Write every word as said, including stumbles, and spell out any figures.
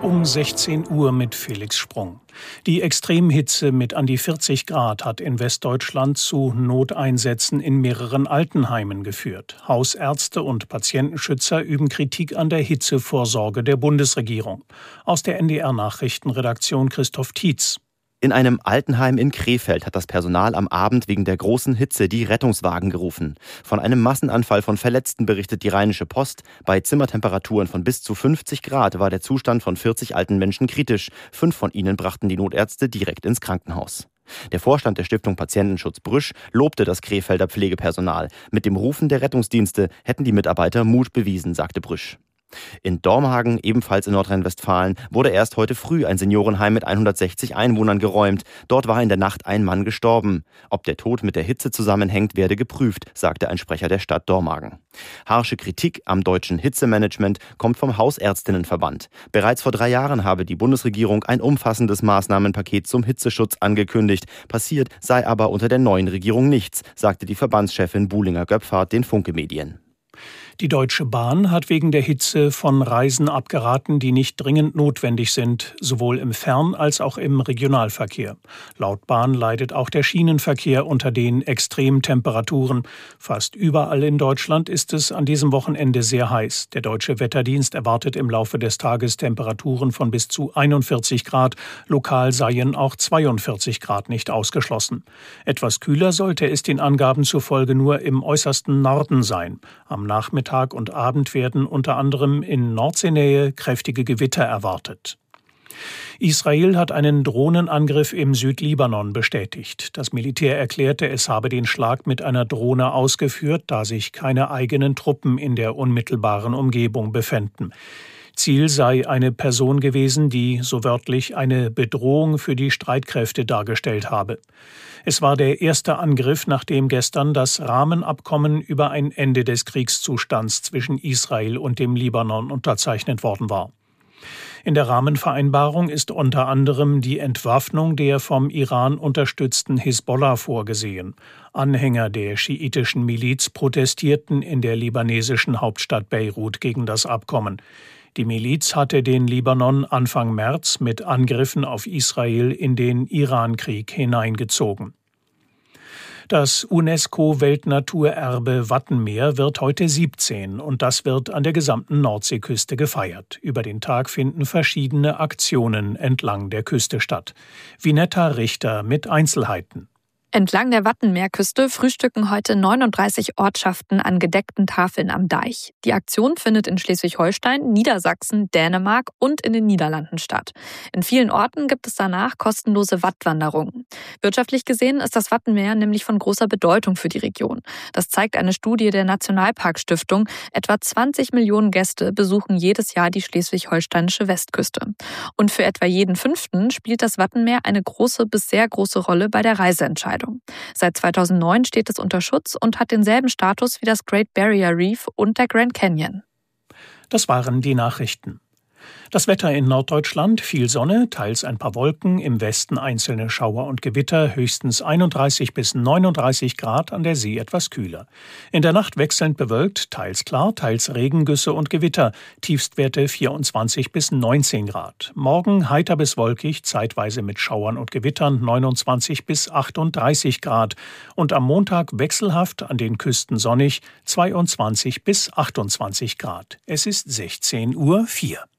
um sechzehn Uhr mit Felix Sprung. Die Extremhitze mit an die vierzig Grad hat in Westdeutschland zu Noteinsätzen in mehreren Altenheimen geführt. Hausärzte und Patientenschützer üben Kritik an der Hitzevorsorge der Bundesregierung. Aus der N D R-Nachrichtenredaktion Christoph Tietz. In einem Altenheim in Krefeld hat das Personal am Abend wegen der großen Hitze die Rettungswagen gerufen. Von einem Massenanfall von Verletzten berichtet die Rheinische Post. Bei Zimmertemperaturen von bis zu fünfzig Grad war der Zustand von vierzig alten Menschen kritisch. Fünf von ihnen brachten die Notärzte direkt ins Krankenhaus. Der Vorstand der Stiftung Patientenschutz Brüsch lobte das Krefelder Pflegepersonal. Mit dem Rufen der Rettungsdienste hätten die Mitarbeiter Mut bewiesen, sagte Brüsch. In Dormagen, ebenfalls in Nordrhein-Westfalen, wurde erst heute früh ein Seniorenheim mit hundertsechzig Einwohnern geräumt. Dort war in der Nacht ein Mann gestorben. Ob der Tod mit der Hitze zusammenhängt, werde geprüft, sagte ein Sprecher der Stadt Dormagen. Harsche Kritik am deutschen Hitzemanagement kommt vom Hausärztinnenverband. Bereits vor drei Jahren habe die Bundesregierung ein umfassendes Maßnahmenpaket zum Hitzeschutz angekündigt. Passiert sei aber unter der neuen Regierung nichts, sagte die Verbandschefin Buhlinger-Göpfhardt den Funke-Medien. Die Deutsche Bahn hat wegen der Hitze von Reisen abgeraten, die nicht dringend notwendig sind, sowohl im Fern- als auch im Regionalverkehr. Laut Bahn leidet auch der Schienenverkehr unter den Extremtemperaturen. Fast überall in Deutschland ist es an diesem Wochenende sehr heiß. Der Deutsche Wetterdienst erwartet im Laufe des Tages Temperaturen von bis zu einundvierzig Grad. Lokal seien auch zweiundvierzig Grad nicht ausgeschlossen. Etwas kühler sollte es den Angaben zufolge nur im äußersten Norden sein. Am Nachmittag Tag und Abend werden unter anderem in Nordseenähe kräftige Gewitter erwartet. Israel hat einen Drohnenangriff im Südlibanon bestätigt. Das Militär erklärte, es habe den Schlag mit einer Drohne ausgeführt, da sich keine eigenen Truppen in der unmittelbaren Umgebung befänden. Ziel sei eine Person gewesen, die, so wörtlich, eine Bedrohung für die Streitkräfte dargestellt habe. Es war der erste Angriff, nachdem gestern das Rahmenabkommen über ein Ende des Kriegszustands zwischen Israel und dem Libanon unterzeichnet worden war. In der Rahmenvereinbarung ist unter anderem die Entwaffnung der vom Iran unterstützten Hisbollah vorgesehen. Anhänger der schiitischen Miliz protestierten in der libanesischen Hauptstadt Beirut gegen das Abkommen. Die Miliz hatte den Libanon Anfang März mit Angriffen auf Israel in den Irankrieg hineingezogen. Das UNESCO-Weltnaturerbe Wattenmeer wird heute siebzehn und das wird an der gesamten Nordseeküste gefeiert. Über den Tag finden verschiedene Aktionen entlang der Küste statt. Vinetta Richter mit Einzelheiten. Entlang der Wattenmeerküste frühstücken heute neununddreißig Ortschaften an gedeckten Tafeln am Deich. Die Aktion findet in Schleswig-Holstein, Niedersachsen, Dänemark und in den Niederlanden statt. In vielen Orten gibt es danach kostenlose Wattwanderungen. Wirtschaftlich gesehen ist das Wattenmeer nämlich von großer Bedeutung für die Region. Das zeigt eine Studie der Nationalparkstiftung. Etwa zwanzig Millionen Gäste besuchen jedes Jahr die schleswig-holsteinische Westküste. Und für etwa jeden Fünften spielt das Wattenmeer eine große bis sehr große Rolle bei der Reiseentscheidung. Seit zweitausendneun steht es unter Schutz und hat denselben Status wie das Great Barrier Reef und der Grand Canyon. Das waren die Nachrichten. Das Wetter in Norddeutschland: viel Sonne, teils ein paar Wolken, im Westen einzelne Schauer und Gewitter, höchstens einunddreißig bis neununddreißig Grad, an der See etwas kühler. In der Nacht wechselnd bewölkt, teils klar, teils Regengüsse und Gewitter, Tiefstwerte vierundzwanzig bis neunzehn Grad. Morgen heiter bis wolkig, zeitweise mit Schauern und Gewittern, neunundzwanzig bis achtunddreißig Grad. Und am Montag wechselhaft, an den Küsten sonnig, zweiundzwanzig bis achtundzwanzig Grad. Es ist sechzehn Uhr vier.